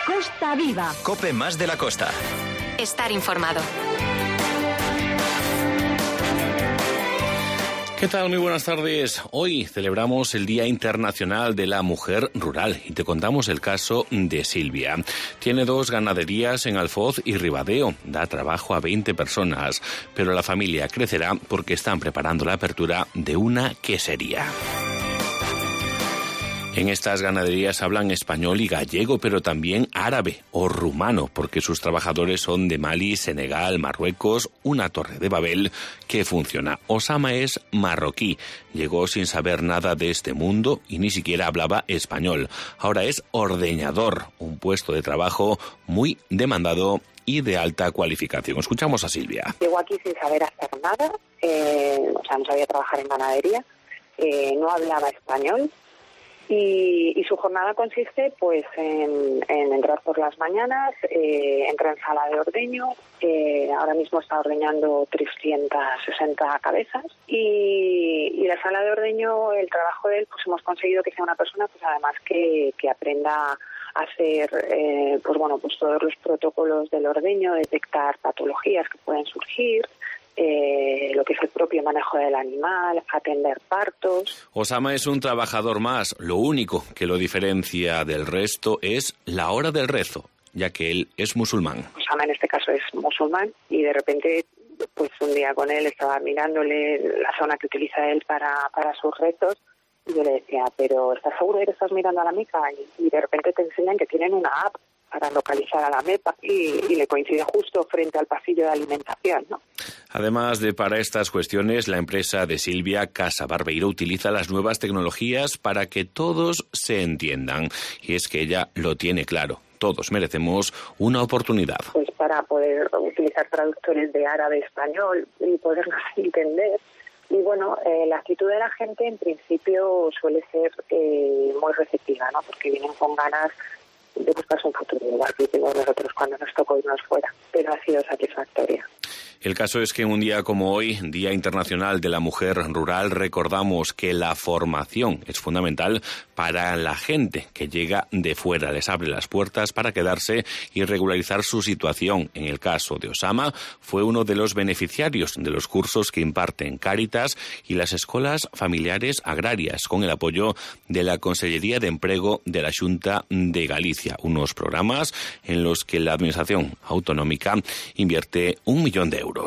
Costa Viva. COPE más de la costa. Estar informado. ¿Qué tal? Muy buenas tardes. Hoy celebramos el Día Internacional de la Mujer Rural y te contamos el caso de Silvia. Tiene 2 ganaderías en Alfoz y Ribadeo. Da trabajo a 20 personas, pero la familia crecerá porque están preparando la apertura de una quesería. En estas ganaderías hablan español y gallego, pero también árabe o rumano, porque sus trabajadores son de Mali, Senegal, Marruecos, una torre de Babel que funciona. Osama es marroquí, llegó sin saber nada de este mundo y ni siquiera hablaba español. Ahora es ordeñador, un puesto de trabajo muy demandado y de alta cualificación. Escuchamos a Silvia. Llegó aquí sin saber hacer nada, no sabía trabajar en ganadería, no hablaba español. Y su jornada consiste pues en entrar por las mañanas, entra en sala de ordeño, ahora mismo está ordeñando 360 cabezas y la sala de ordeño, el trabajo de él, pues hemos conseguido que sea una persona pues además que aprenda a hacer pues todos los protocolos del ordeño, detectar patologías que pueden surgir, lo que es el propio manejo del animal, atender partos. Osama es un trabajador más. Lo único que lo diferencia del resto es la hora del rezo, ya que él es musulmán. Osama en este caso es musulmán y de repente, pues un día con él estaba mirándole la zona que utiliza él para sus rezos y yo le decía, pero ¿estás seguro de que estás mirando a la Meca? Y de repente te enseñan que tienen una app para localizar a la Meca y le coincide justo frente al pasillo de alimentación, ¿no? Además de para estas cuestiones, la empresa de Silvia, Casa Barbeiro, utiliza las nuevas tecnologías para que todos se entiendan. Y es que ella lo tiene claro. Todos merecemos una oportunidad. Pues para poder utilizar traductores de árabe a español y podernos entender. Y bueno, la actitud de la gente en principio suele ser muy receptiva, ¿no? Porque vienen con ganas de buscarse un futuro, igual que hicimos nosotros cuando nos tocó irnos fuera, pero ha sido satisfactoria. El caso es que en un día como hoy, Día Internacional de la Mujer Rural, recordamos que la formación es fundamental para la gente que llega de fuera. Les abre las puertas para quedarse y regularizar su situación. En el caso de Osama, fue uno de los beneficiarios de los cursos que imparten Cáritas y las escuelas familiares agrarias, con el apoyo de la Consellería de Empleo de la Xunta de Galicia. Unos programas en los que la Administración Autonómica invierte 1 millón de euros.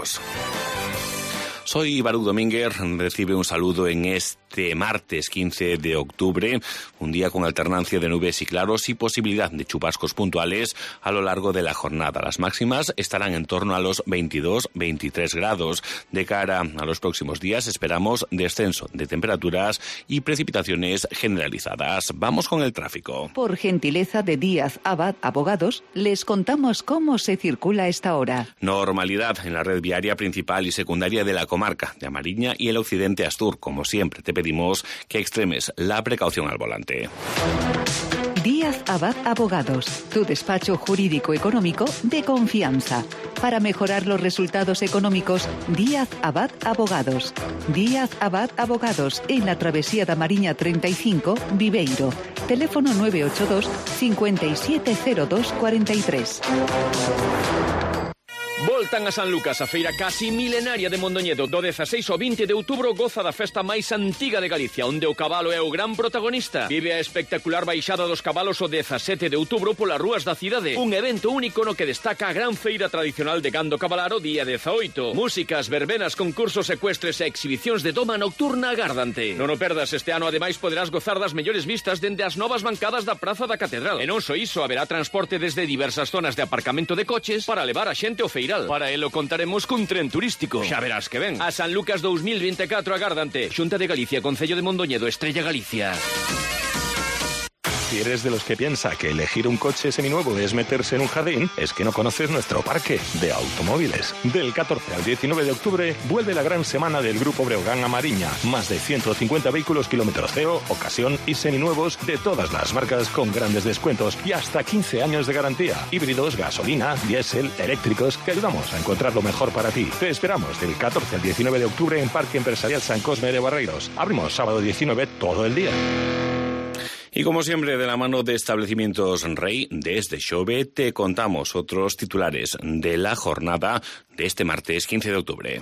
Soy Baruch Domínguez, recibe un saludo en este martes 15 de octubre, un día con alternancia de nubes y claros y posibilidad de chubascos puntuales a lo largo de la jornada. Las máximas estarán en torno a los 22-23 grados. De cara a los próximos días esperamos descenso de temperaturas y precipitaciones generalizadas. Vamos con el tráfico. Por gentileza de Díaz Abad Abogados, les contamos cómo se circula a esta hora. Normalidad en la red viaria principal y secundaria de la comarca de Amariña y el occidente Astur. Como siempre, te pedimos que extremes la precaución al volante. Díaz Abad Abogados, tu despacho jurídico económico de confianza. Para mejorar los resultados económicos, Díaz Abad Abogados. Díaz Abad Abogados, en la travesía de Amariña 35, Viveiro. Teléfono 982 570243. Voltan a San Lucas, a feira casi milenaria de Mondoñedo. Do 16 ao 20 de outubro goza da festa máis antiga de Galicia, onde o cabalo é o gran protagonista. Vive a espectacular baixada dos cabalos o 17 de outubro polas rúas da cidade. Un evento único no que destaca a gran feira tradicional de gando cabalaro día 18. Músicas, verbenas, concursos ecuestres e exhibicións de doma nocturna agardante. Non o perdas, este ano ademais poderás gozar das mellores vistas dende as novas bancadas da Praza da Catedral. E non só iso, haberá transporte desde diversas zonas de aparcamento de coches para levar a xente ao feiral. Para elo contaremos cun tren turístico. Xa verás que ven. A San Lucas 2024 agardante. Xunta de Galicia, Concello de Mondoñedo, Estrella Galicia. Si eres de los que piensa que elegir un coche seminuevo es meterse en un jardín, es que no conoces nuestro parque de automóviles. Del 14 al 19 de octubre vuelve la gran semana del Grupo Breogán Amariña. Más de 150 vehículos kilómetro cero, ocasión y seminuevos de todas las marcas con grandes descuentos y hasta 15 años de garantía. Híbridos, gasolina, diésel, eléctricos, que ayudamos a encontrar lo mejor para ti. Te esperamos del 14 al 19 de octubre en Parque Empresarial San Cosme de Barreiros. Abrimos sábado 19 todo el día. Y como siempre, de la mano de Establecimientos Rey, desde Xove, te contamos otros titulares de la jornada de este martes 15 de octubre.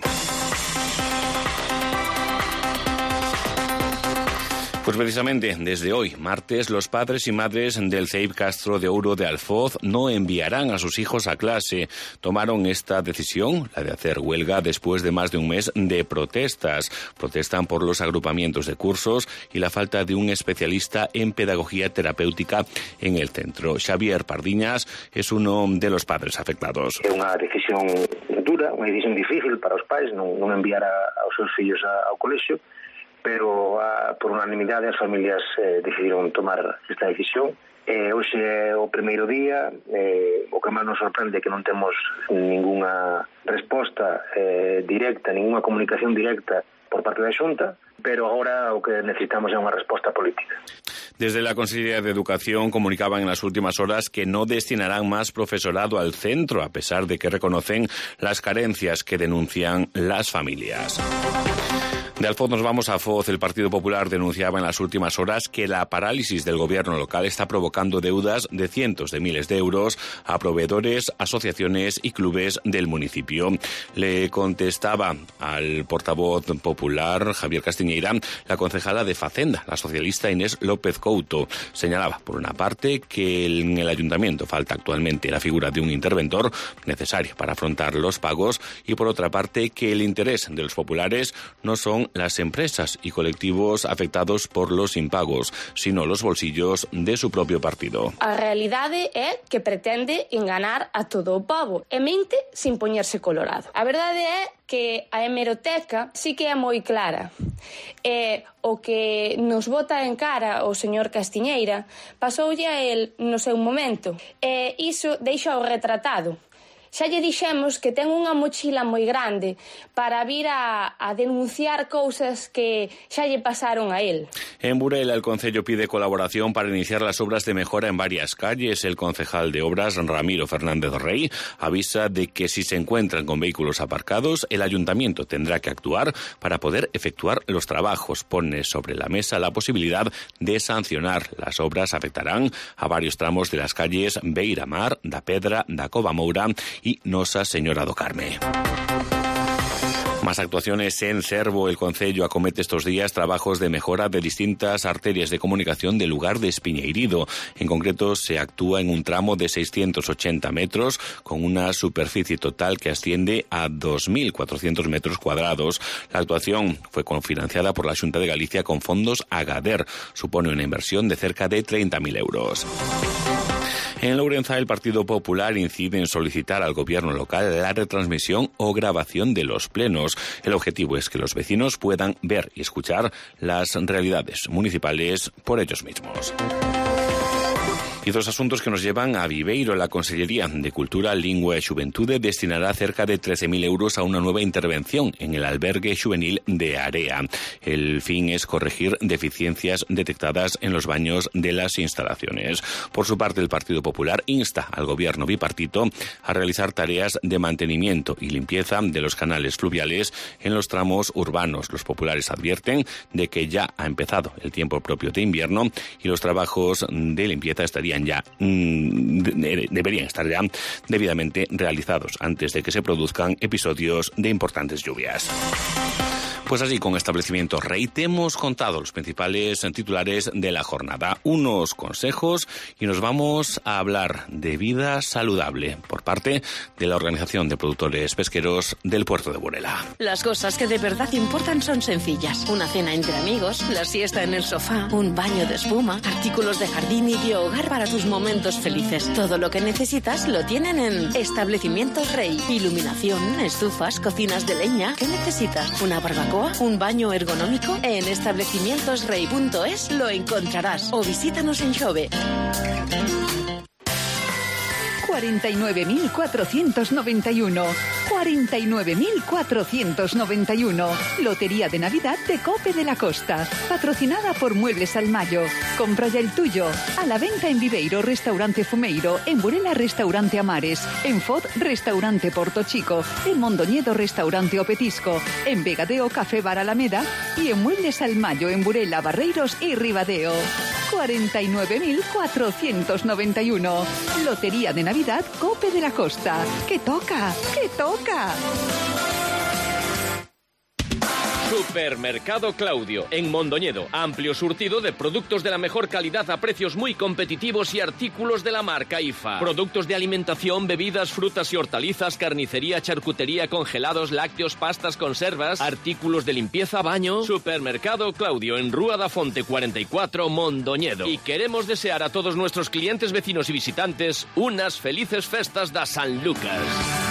Pues precisamente desde hoy, martes, los padres y madres del CEIP Castro de Ouro de Alfoz no enviarán a sus hijos a clase. Tomaron esta decisión, la de hacer huelga, después de más de un mes de protestas. Protestan por los agrupamientos de cursos y la falta de un especialista en pedagogía terapéutica en el centro. Xavier Pardiñas es uno de los padres afectados. É unha decisión dura, unha decisión difícil para os pais, non enviar aos seus fillos ao colexio, pero por unanimidade as familias decidiron tomar esta decisión. Hoxe é o primeiro día, o que máis nos sorprende é que non temos ninguna resposta directa, ninguna comunicación directa por parte da Xunta, pero agora o que necesitamos é unha resposta política. Desde la Consellería de Educación comunicaban en las últimas horas que no destinarán más profesorado al centro, a pesar de que reconocen las carencias que denuncian las familias. De Alfoz nos vamos a Foz. El Partido Popular denunciaba en las últimas horas que la parálisis del gobierno local está provocando deudas de cientos de miles de euros a proveedores, asociaciones y clubes del municipio. Le contestaba al portavoz popular, Javier Castiñeira, la concejala de Facenda, la socialista Inés López Couto. Señalaba, por una parte, que en el ayuntamiento falta actualmente la figura de un interventor necesario para afrontar los pagos y, por otra parte, que el interés de los populares no son las empresas y colectivos afectados por los impagos, sino los bolsillos de su propio partido. A realidade é que pretende enganar a todo o pobo e mente sin poñerse colorado. A verdade é que a hemeroteca sí que é moi clara. E o que nos bota en cara o señor Castiñeira pasoulle a el no seu momento. E iso deixa o retratado. Xa lle dixemos que ten unha mochila moi grande para vir a denunciar cousas que xa lle pasaron a él. En Burela, el concello pide colaboración para iniciar las obras de mejora en varias calles. El concejal de obras, Ramiro Fernández Rey, avisa de que si se encuentran con vehículos aparcados, el ayuntamiento tendrá que actuar para poder efectuar los trabajos. Pone sobre la mesa la posibilidad de sancionar. Las obras afectarán a varios tramos de las calles Beiramar, da Pedra, da Covamoura y Nosa Señora do Carme. Más actuaciones en Cervo. El concello acomete estos días trabajos de mejora de distintas arterias de comunicación del lugar de Espiñeirido. En concreto, se actúa en un tramo de 680 metros con una superficie total que asciende a 2.400 metros cuadrados. La actuación fue cofinanciada por la Xunta de Galicia con fondos AGADER. Supone una inversión de cerca de 30.000 euros. En Lourenza, el Partido Popular incide en solicitar al gobierno local la retransmisión o grabación de los plenos. El objetivo es que los vecinos puedan ver y escuchar las realidades municipales por ellos mismos. Y dos asuntos que nos llevan a Viveiro. La Consellería de Cultura, Lingua e Xuventude destinará cerca de 13.000 euros a una nueva intervención en el albergue juvenil de Area. El fin es corregir deficiencias detectadas en los baños de las instalaciones. Por su parte, el Partido Popular insta al gobierno bipartito a realizar tareas de mantenimiento y limpieza de los canales fluviales en los tramos urbanos. Los populares advierten de que ya ha empezado el tiempo propio de invierno y los trabajos de limpieza deberían estar ya debidamente realizados antes de que se produzcan episodios de importantes lluvias. Pues así, con Establecimientos Rey, te hemos contado los principales titulares de la jornada, unos consejos y nos vamos a hablar de vida saludable por parte de la Organización de Productores Pesqueros del Puerto de Burela. Las cosas que de verdad importan son sencillas. Una cena entre amigos, la siesta en el sofá, un baño de espuma, artículos de jardín y de hogar para tus momentos felices. Todo lo que necesitas lo tienen en Establecimientos Rey. Iluminación, estufas, cocinas de leña. ¿Qué necesitas? ¿Una barbacoa? ¿Un baño ergonómico? En establecimientosrey.es lo encontrarás o visítanos en Xove. 49.491. 49.491. Lotería de Navidad de Cope de la Costa. Patrocinada por Muebles al Mayo. Compra ya el tuyo. A la venta en Viveiro, Restaurante Fumeiro. En Burela, Restaurante Amares. En Foz, Restaurante Porto Chico. En Mondoñedo, Restaurante O Petisco. En Vegadeo, Café Bar Alameda. Y en Muebles al Mayo, en Burela, Barreiros y Ribadeo. 49.491. Lotería de Navidad Cope de la Costa. ¡Que toca! ¡Que toca! Supermercado Claudio, en Mondoñedo. Amplio surtido de productos de la mejor calidad a precios muy competitivos y artículos de la marca IFA. Productos de alimentación, bebidas, frutas y hortalizas, carnicería, charcutería, congelados, lácteos, pastas, conservas, artículos de limpieza, baño. Supermercado Claudio, en Rúa da Fonte 44, Mondoñedo. Y queremos desear a todos nuestros clientes, vecinos y visitantes unas felices festas da San Lucas.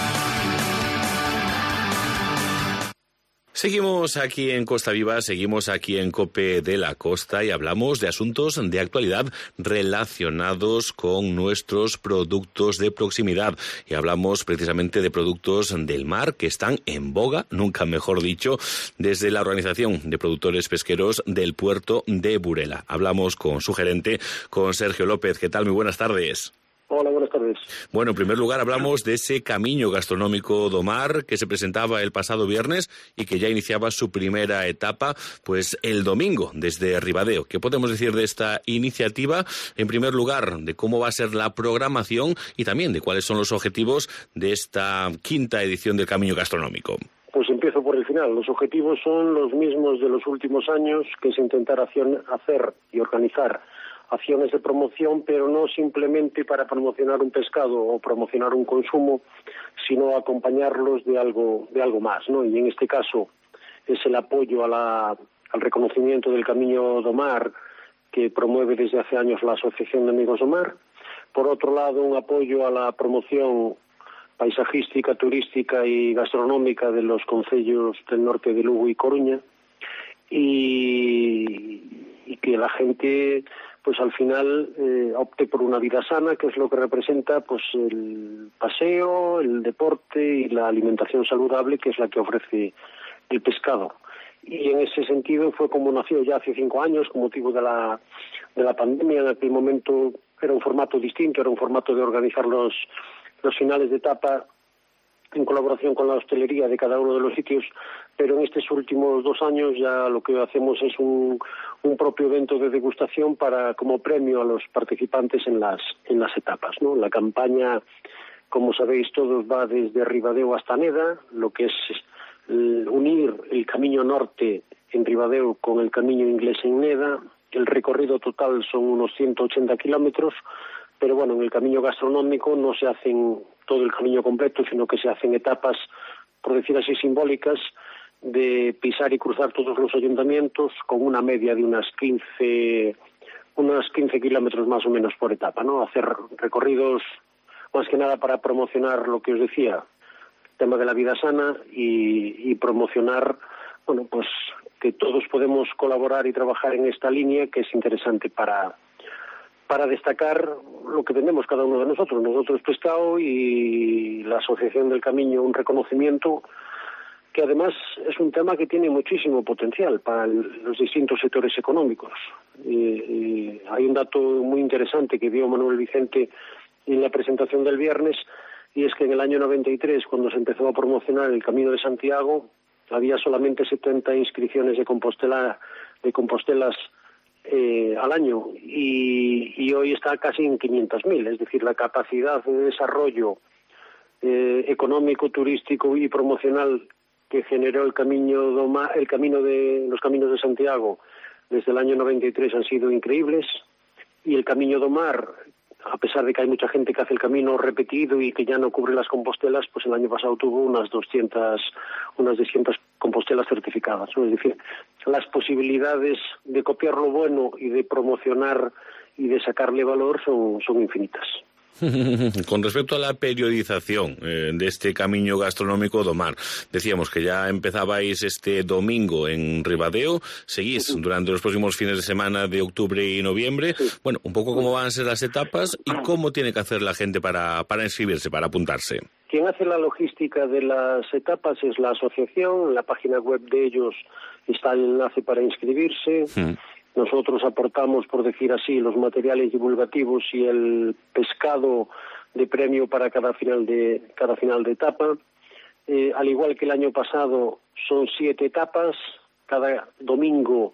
Seguimos aquí en Costa Viva, seguimos aquí en COPE de la Costa y hablamos de asuntos de actualidad relacionados con nuestros productos de proximidad. Y hablamos precisamente de productos del mar que están en boga, nunca mejor dicho, desde la Organización de Productores Pesqueros del Puerto de Burela. Hablamos con su gerente, con Sergio López. ¿Qué tal? Muy buenas tardes. Hola, buenas tardes. Bueno, en primer lugar hablamos de ese camiño gastronómico do mar que se presentaba el pasado viernes y que ya iniciaba su primera etapa, pues el domingo, desde Ribadeo. ¿Qué podemos decir de esta iniciativa? En primer lugar, de cómo va a ser la programación y también de cuáles son los objetivos de esta quinta edición del camiño gastronómico. Pues empiezo por el final. Los objetivos son los mismos de los últimos años, que es intentar hacer y organizar acciones de promoción, pero no simplemente para promocionar un pescado o promocionar un consumo, sino acompañarlos de algo más, ¿no? Y en este caso es el apoyo al reconocimiento del Camiño do Mar, que promueve desde hace años la Asociación de Amigos do Mar. Por otro lado, un apoyo a la promoción paisajística, turística y gastronómica de los concellos del norte de Lugo y Coruña, y que la gente pues al final opte por una vida sana, que es lo que representa pues el paseo, el deporte y la alimentación saludable, que es la que ofrece el pescado. Y en ese sentido fue como nació ya hace 5 años, con motivo de la pandemia. En aquel momento era un formato distinto, era un formato de organizar los finales de etapa en colaboración con la hostelería de cada uno de los sitios, pero en estos últimos 2 años ya lo que hacemos es un propio evento de degustación como premio a los participantes en las etapas, ¿no? La campaña, como sabéis todos, va desde Ribadeo hasta Neda, lo que es unir el Camiño Norte en Ribadeo con el Camiño Inglés en Neda. El recorrido total son unos 180 kilómetros, pero bueno, en el Camiño Gastronómico no se hacen todo el camino completo, sino que se hacen etapas, por decir así, simbólicas, de pisar y cruzar todos los ayuntamientos con una media de unos 15 kilómetros más o menos por etapa, ¿no? Hacer recorridos más que nada para promocionar lo que os decía, el tema de la vida sana y promocionar, bueno, pues que todos podemos colaborar y trabajar en esta línea, que es interesante para destacar lo que tenemos cada uno de nosotros. Nosotros pescado y la Asociación del Camiño un reconocimiento, que además es un tema que tiene muchísimo potencial para los distintos sectores económicos. Hay un dato muy interesante que dio Manuel Vicente en la presentación del viernes, y es que en el año 93, cuando se empezó a promocionar el Camino de Santiago, había solamente 70 inscripciones de Compostelas al año, y hoy está casi en 500.000, es decir, la capacidad de desarrollo económico, turístico y promocional que generó los caminos de Santiago desde el año 93 han sido increíbles, y el Camiño do Mar, a pesar de que hay mucha gente que hace el camino repetido y que ya no cubre las Compostelas, pues el año pasado tuvo unas 200 Compostelas certificadas, ¿no? Es decir, las posibilidades de copiar lo bueno y de promocionar y de sacarle valor son infinitas. Con respecto a la periodización de este Camiño Gastronómico do Mar, decíamos que ya empezabais este domingo en Ribadeo, seguís durante los próximos fines de semana de octubre y noviembre. Sí. Bueno, un poco cómo van a ser las etapas y cómo tiene que hacer la gente para inscribirse, para apuntarse. Quien hace la logística de las etapas es la asociación. En la página web de ellos está el enlace para inscribirse. Nosotros aportamos, por decir así, los materiales divulgativos y el pescado de premio para cada final de etapa. Al igual que el año pasado, son 7 etapas. Cada domingo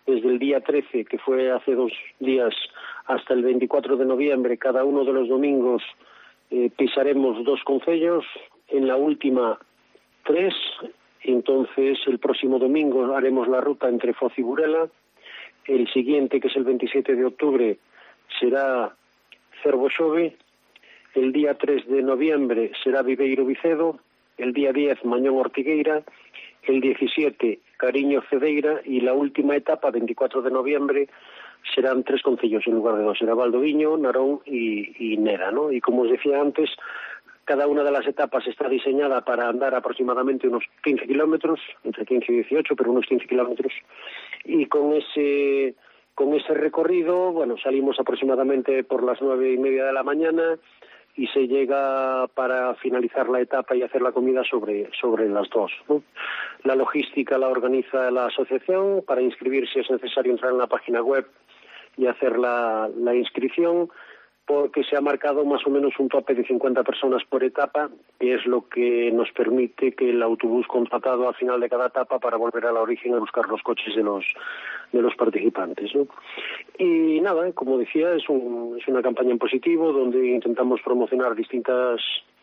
desde el día 13, que fue hace 2 días, hasta el 24 de noviembre, cada uno de los domingos pisaremos 2 concellos, en la última 3, entonces el próximo domingo haremos la ruta entre Foz y Burela, el siguiente, que es el 27 de octubre, será Cervo-Xove, el día 3 de noviembre será Viveiro-Vicedo, el día 10 Mañón-Ortigueira, el 17 Cariño-Cedeira y la última etapa, 24 de noviembre, serán 3 concellos en lugar de 2, será Valdoviño, Narón y Nera, ¿no? Y como os decía antes, cada una de las etapas está diseñada para andar aproximadamente unos 15 kilómetros, entre 15 y 18, pero unos 15 kilómetros, y con ese recorrido, bueno, salimos aproximadamente por las 9:30 de la mañana y se llega para finalizar la etapa y hacer la comida sobre las 2, ¿no? La logística la organiza la asociación. Para inscribirse es necesario entrar en la página web y hacer la inscripción, porque se ha marcado más o menos un tope de 50 personas por etapa, que es lo que nos permite que el autobús contratado al final de cada etapa para volver a la origen a buscar los coches de los participantes, ¿no? Y nada, como decía, es una campaña en positivo donde intentamos promocionar distintas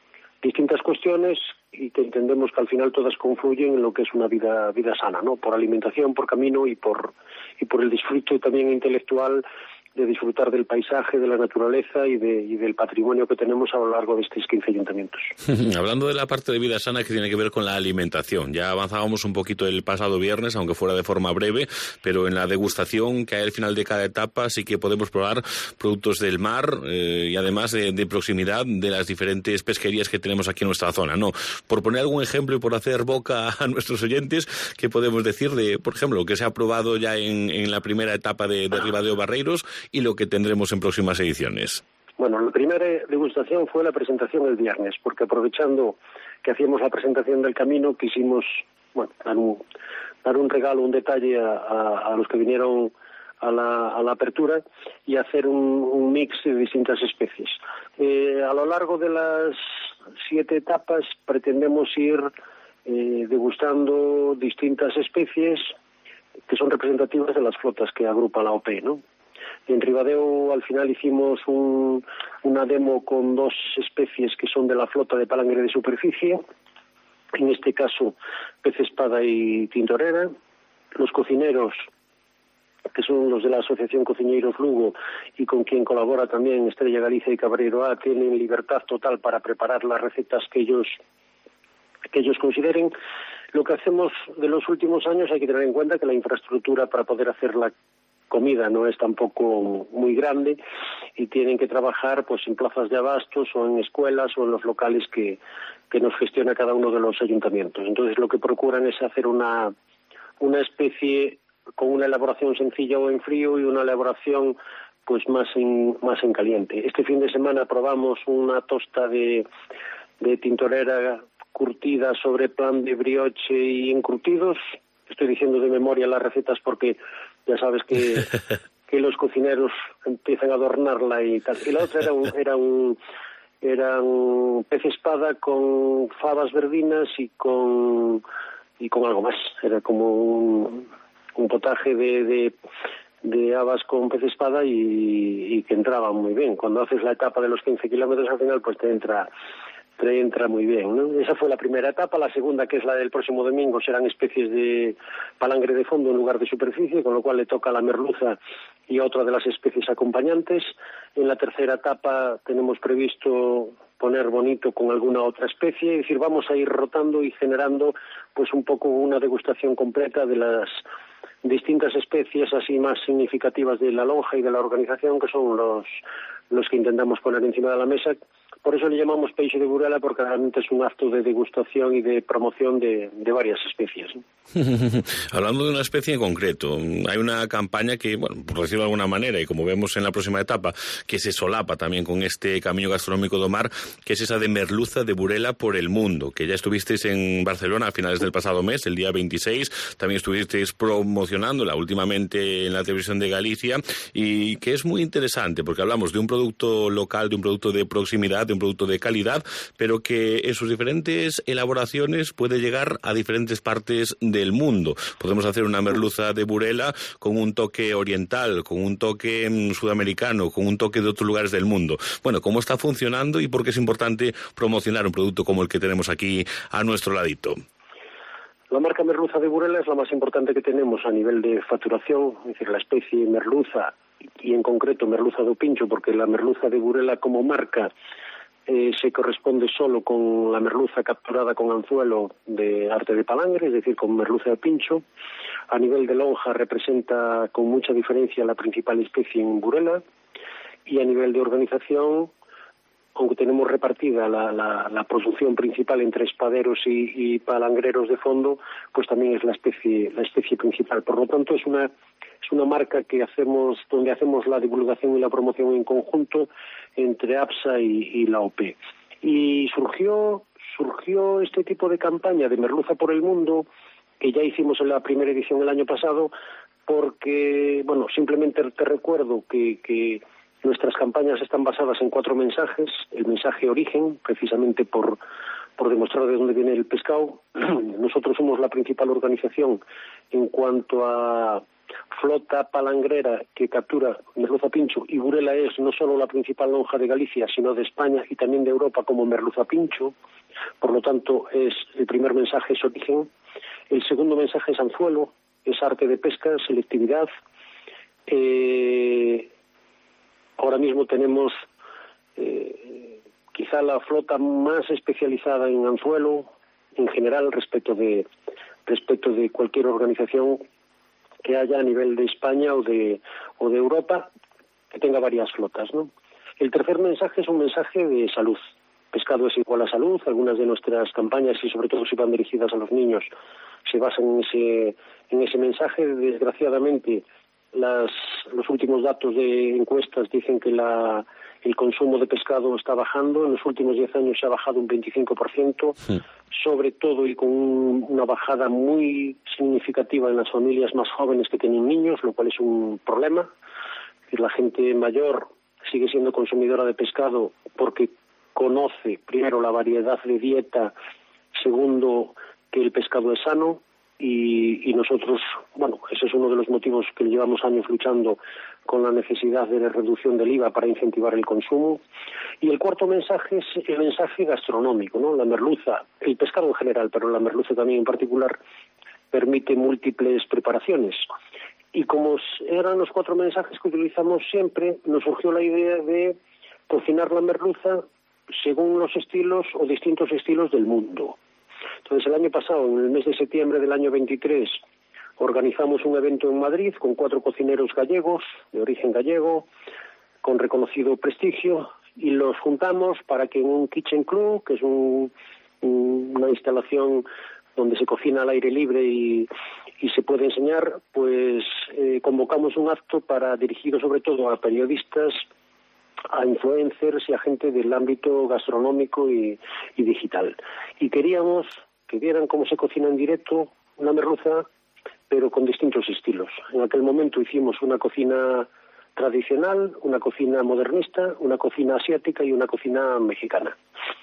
cuestiones y que entendemos que al final todas confluyen en lo que es una vida sana, ¿no? Por alimentación, por camino y por el disfrute también intelectual de disfrutar del paisaje, de la naturaleza y del patrimonio que tenemos a lo largo de estos 15 ayuntamientos. Hablando de la parte de vida sana que tiene que ver con la alimentación, ya avanzábamos un poquito el pasado viernes, aunque fuera de forma breve, pero en la degustación que hay al final de cada etapa sí que podemos probar productos del mar y además de proximidad de las diferentes pesquerías que tenemos aquí en nuestra zona, ¿no? Por poner algún ejemplo y por hacer boca a nuestros oyentes, ¿qué podemos decir de, por ejemplo, lo que se ha probado ya en la primera etapa de Ribadeo Barreiros y lo que tendremos en próximas ediciones? Bueno, la primera degustación fue la presentación el viernes, porque aprovechando que hacíamos la presentación del camino, quisimos dar un regalo, un detalle a los que vinieron a la apertura y hacer un mix de distintas especies. A lo largo de las 7 etapas pretendemos ir degustando distintas especies que son representativas de las flotas que agrupa la OP, ¿no? En Ribadeo al final hicimos una demo con 2 especies que son de la flota de palangre de superficie, en este caso pez espada y tintorera. Los cocineros, que son los de la Asociación Cociñeiros Lugo y con quien colabora también Estrella Galicia y Cabreiro A, tienen libertad total para preparar las recetas que ellos consideren. Lo que hacemos de los últimos años, hay que tener en cuenta que la infraestructura para poder hacer la comida no es tampoco muy grande y tienen que trabajar pues en plazas de abastos o en escuelas o en los locales que nos gestiona cada uno de los ayuntamientos. Entonces lo que procuran es hacer una especie con una elaboración sencilla o en frío y una elaboración pues más en caliente. Este fin de semana probamos una tosta de tintorera curtida sobre pan de brioche y encurtidos. Estoy diciendo de memoria las recetas porque ya sabes que los cocineros empiezan a adornarla y tal. Y la otra era un pez espada con fabas verdinas y con algo más. Era como un potaje de habas con pez espada y que entraba muy bien. Cuando haces la etapa de los 15 kilómetros al final, pues te entra muy bien, ¿no? Esa fue la primera etapa. La segunda, que es la del próximo domingo, serán especies de palangre de fondo en lugar de superficie, con lo cual le toca la merluza y otra de las especies acompañantes. En la tercera etapa tenemos previsto poner bonito con alguna otra especie, es decir, vamos a ir rotando y generando pues un poco una degustación completa de las distintas especies así más significativas de la lonja y de la organización, que son los que intentamos poner encima de la mesa. Por eso le llamamos peixe de Burela, porque realmente es un acto de degustación y de promoción de varias especies, ¿no? Hablando de una especie en concreto, hay una campaña que, bueno, por decirlo de alguna manera, y como vemos en la próxima etapa, que se solapa también con este camino gastronómico do mar, que es esa de merluza de Burela por el mundo, que ya estuvisteis en Barcelona a finales del pasado mes, el día 26, también estuvisteis promocionándola últimamente en la televisión de Galicia, y que es muy interesante, porque hablamos de un producto producto local, de un producto de proximidad, de un producto de calidad, pero que en sus diferentes elaboraciones puede llegar a diferentes partes del mundo. Podemos hacer una merluza de Burela con un toque oriental, con un toque sudamericano, con un toque de otros lugares del mundo. Bueno, ¿cómo está funcionando y por qué es importante promocionar un producto como el que tenemos aquí a nuestro ladito? La marca merluza de Burela es la más importante que tenemos a nivel de facturación, es decir, la especie merluza y en concreto merluza do Pincho, porque la merluza de Burela como marca se corresponde solo con la merluza capturada con anzuelo de arte de palangre, es decir, con merluza de pincho. A nivel de lonja representa con mucha diferencia la principal especie en Burela, y a nivel de organización, aunque tenemos repartida la producción principal entre espaderos y palangreros de fondo, pues también es la especie principal. Por lo tanto, es una marca donde hacemos la divulgación y la promoción en conjunto entre APSA y la OP. Y surgió este tipo de campaña de merluza por el mundo, que ya hicimos en la primera edición el año pasado, porque, bueno, simplemente te recuerdo que nuestras campañas están basadas en 4 mensajes. El mensaje origen, precisamente por demostrar de dónde viene el pescado. Nosotros somos la principal organización en cuanto a flota palangrera que captura merluza pincho, y Burela es no solo la principal lonja de Galicia, sino de España y también de Europa como merluza pincho. Por lo tanto, el primer mensaje es origen. El segundo mensaje es anzuelo, es arte de pesca, selectividad. Ahora mismo tenemos quizá la flota más especializada en anzuelo en general respecto de cualquier organización que haya a nivel de España o de Europa que tenga varias flotas, ¿no? El tercer mensaje es un mensaje de salud. Pescado es igual a salud. Algunas de nuestras campañas, y sobre todo si van dirigidas a los niños, se basan en ese mensaje. Desgraciadamente, los últimos datos de encuestas dicen que el consumo de pescado está bajando. En los últimos 10 años se ha bajado un 25%, sobre todo y con una bajada muy significativa en las familias más jóvenes que tienen niños, lo cual es un problema. La gente mayor sigue siendo consumidora de pescado porque conoce, primero, la variedad de dieta, segundo, que el pescado es sano. Y nosotros, bueno, ese es uno de los motivos que llevamos años luchando con la necesidad de reducción del IVA para incentivar el consumo. Y el cuarto mensaje es el mensaje gastronómico, ¿no? La merluza, el pescado en general, pero la merluza también en particular, permite múltiples preparaciones. Y como eran los 4 mensajes que utilizamos siempre, nos surgió la idea de cocinar la merluza según los estilos o distintos estilos del mundo. Entonces, el año pasado, en el mes de septiembre del año 23, organizamos un evento en Madrid con 4 cocineros gallegos, de origen gallego, con reconocido prestigio, y los juntamos para que en un kitchen club, que es una instalación donde se cocina al aire libre y se puede enseñar, pues convocamos un acto dirigido sobre todo a periodistas, a influencers y a gente del ámbito gastronómico y digital. Y queríamos que vieran cómo se cocina en directo una merluza, pero con distintos estilos. En aquel momento hicimos una cocina tradicional, una cocina modernista, una cocina asiática y una cocina mexicana.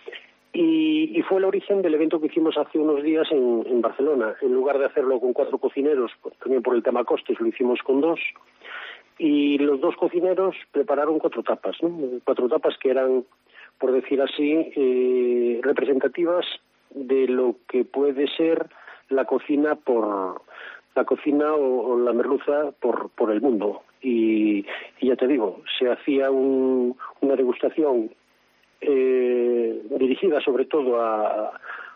Y fue el origen del evento que hicimos hace unos días en Barcelona. En lugar de hacerlo con 4 cocineros, pues, también por el tema costes, lo hicimos con 2. Y los 2 cocineros prepararon 4 tapas, ¿no? 4 tapas que eran, por decir así, representativas de lo que puede ser la cocina o la merluza por el mundo. Y ya te digo, se hacía una degustación dirigida sobre todo a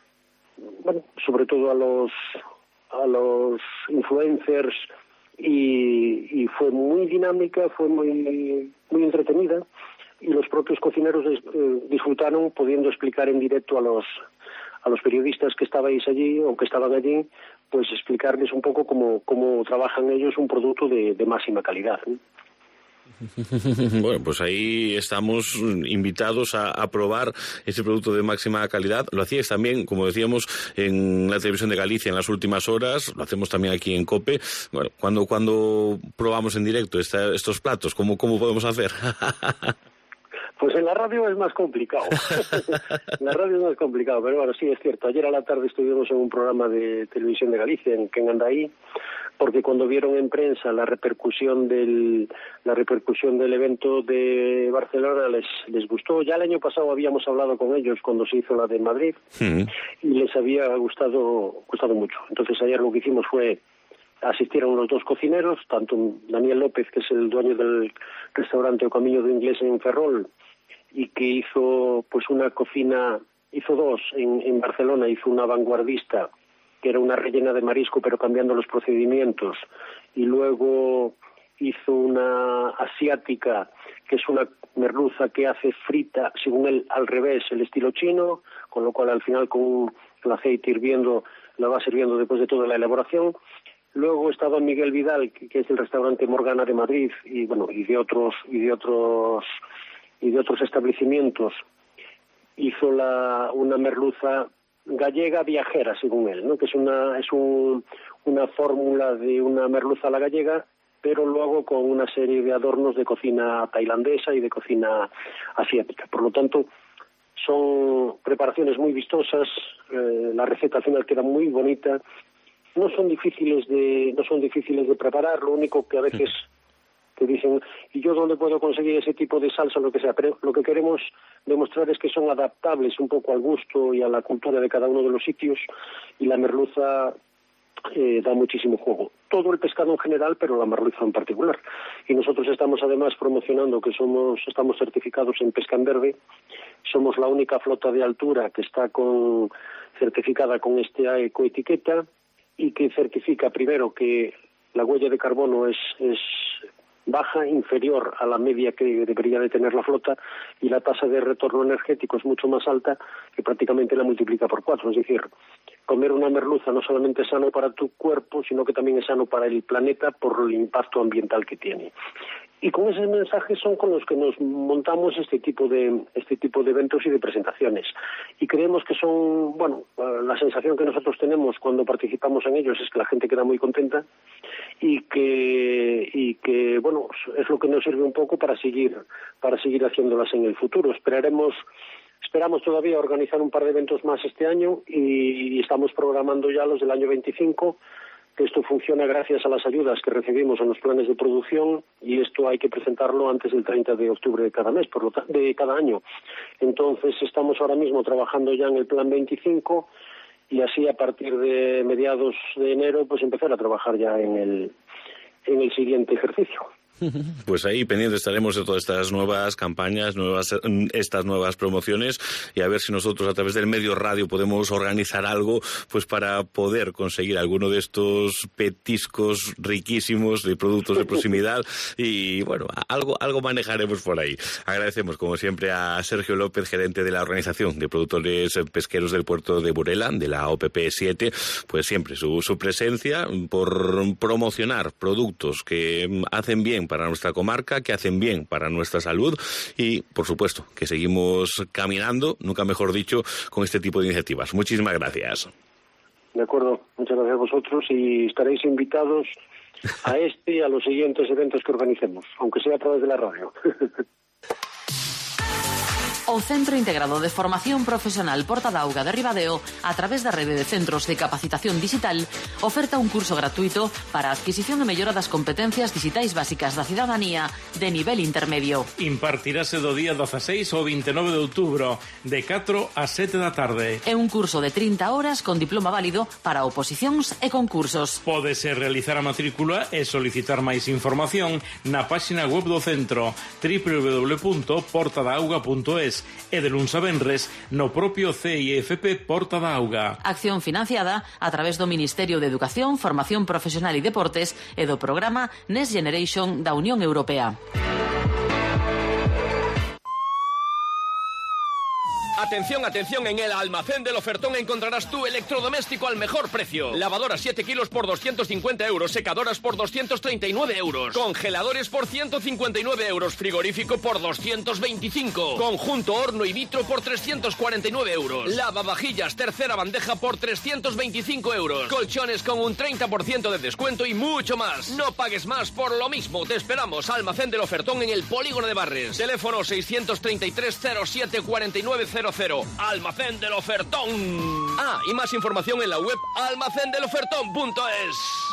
los influencers, y fue muy dinámica, fue muy entretenida, y los propios cocineros disfrutaron pudiendo explicar en directo a los periodistas que estabais allí o que estaban allí, pues explicarles un poco cómo trabajan ellos un producto de máxima calidad, ¿no? Bueno, pues ahí estamos invitados a probar ese producto de máxima calidad. Lo hacíais también, como decíamos, en la televisión de Galicia en las últimas horas, lo hacemos también aquí en COPE. Bueno, cuando probamos en directo estos platos, ¿cómo podemos hacer? Pues en la radio es más complicado. En la radio es más complicado, pero bueno, sí, es cierto. Ayer a la tarde estuvimos en un programa de Televisión de Galicia, en Andaí, porque cuando vieron en prensa la repercusión del evento de Barcelona les gustó. Ya el año pasado habíamos hablado con ellos cuando se hizo la de Madrid y les había gustado mucho. Entonces ayer lo que hicimos fue asistieron los dos cocineros, tanto Daniel López, que es el dueño del restaurante O Camino de Inglés en Ferrol, y que hizo pues una cocina, hizo dos en Barcelona, hizo una vanguardista, que era una rellena de marisco pero cambiando los procedimientos, y luego hizo una asiática, que es una merluza que hace frita, según él, al revés, el estilo chino, con lo cual al final con el aceite hirviendo la va sirviendo después de toda la elaboración. Luego estaba Miguel Vidal, que es del restaurante Morgana de Madrid, y bueno, y de otros establecimientos. Hizo una merluza gallega viajera, según él, ¿no? Que es una fórmula de una merluza a la gallega, pero luego con una serie de adornos de cocina tailandesa y de cocina asiática. Por lo tanto, son preparaciones muy vistosas, la receta al final queda muy bonita. No son difíciles de preparar, lo único que a veces te dicen, ¿y yo dónde puedo conseguir ese tipo de salsa, lo que sea? Pero lo que queremos demostrar es que son adaptables un poco al gusto y a la cultura de cada uno de los sitios, y la merluza da muchísimo juego. Todo el pescado en general, pero la merluza en particular. Y nosotros estamos además promocionando que estamos certificados en pesca en verde. Somos la única flota de altura que está certificada con esta ecoetiqueta, y que certifica primero que la huella de carbono es baja, inferior a la media que debería de tener la flota, y la tasa de retorno energético es mucho más alta, que prácticamente la multiplica por 4. Es decir, comer una merluza no solamente es sano para tu cuerpo, sino que también es sano para el planeta por el impacto ambiental que tiene. Y con esos mensajes son con los que nos montamos este tipo de eventos y de presentaciones. Y creemos que son, bueno, la sensación que nosotros tenemos cuando participamos en ellos es que la gente queda muy contenta y que bueno, es lo que nos sirve un poco para seguir haciéndolas en el futuro. Esperamos todavía organizar un par de eventos más este año y estamos programando ya los del año 25. Esto funciona gracias a las ayudas que recibimos en los planes de producción, y esto hay que presentarlo antes del 30 de octubre de cada mes, de cada año. Entonces estamos ahora mismo trabajando ya en el plan 25, y así a partir de mediados de enero pues empezar a trabajar ya en el siguiente ejercicio. Pues ahí pendientes estaremos de todas estas nuevas campañas, estas nuevas promociones, y a ver si nosotros a través del medio radio podemos organizar algo pues para poder conseguir alguno de estos petiscos riquísimos de productos de proximidad, y bueno, algo manejaremos por ahí. Agradecemos como siempre a Sergio López, gerente de la Organización de Productores Pesqueros del Puerto de Burela, de la OPP 7, pues siempre su presencia por promocionar productos que hacen bien para nuestra comarca, que hacen bien para nuestra salud, y por supuesto que seguimos caminando, nunca mejor dicho, con este tipo de iniciativas. Muchísimas gracias. De acuerdo, muchas gracias a vosotros, y estaréis invitados a este y a los siguientes eventos que organicemos, aunque sea a través de la radio. O Centro Integrado de Formación Profesional Porta d'Auga de Ribadeo, a través da Rede de Centros de Capacitación Digital, oferta un curso gratuito para a adquisición e mellora das competencias digitais básicas da cidadanía de nivel intermedio. Impartirase do día 16 ao 29 de outubro, de 4 a 7 da tarde. É un curso de 30 horas con diploma válido para oposicións e concursos. Pódese realizar a matrícula e solicitar máis información na páxina web do centro www.portadauga.es e de luns a venres no propio CIFP Porta d'Auga. Acción financiada a través do Ministerio de Educación, Formación Profesional e Deportes e do programa Next Generation da Unión Europea. Atención, atención, en el Almacén del Ofertón encontrarás tu electrodoméstico al mejor precio. Lavadora 7 kilos por 250 euros, secadoras por 239 euros, congeladores por 159 euros, frigorífico por 225, conjunto horno y vitro por 349 euros, lavavajillas tercera bandeja por 325 euros, colchones con un 30% de descuento y mucho más. No pagues más por lo mismo. Te esperamos. Almacén del Ofertón en el Polígono de Barres. Teléfono 633 07 4900. Almacén del Ofertón. Y más información en la web almacendelofertón.es.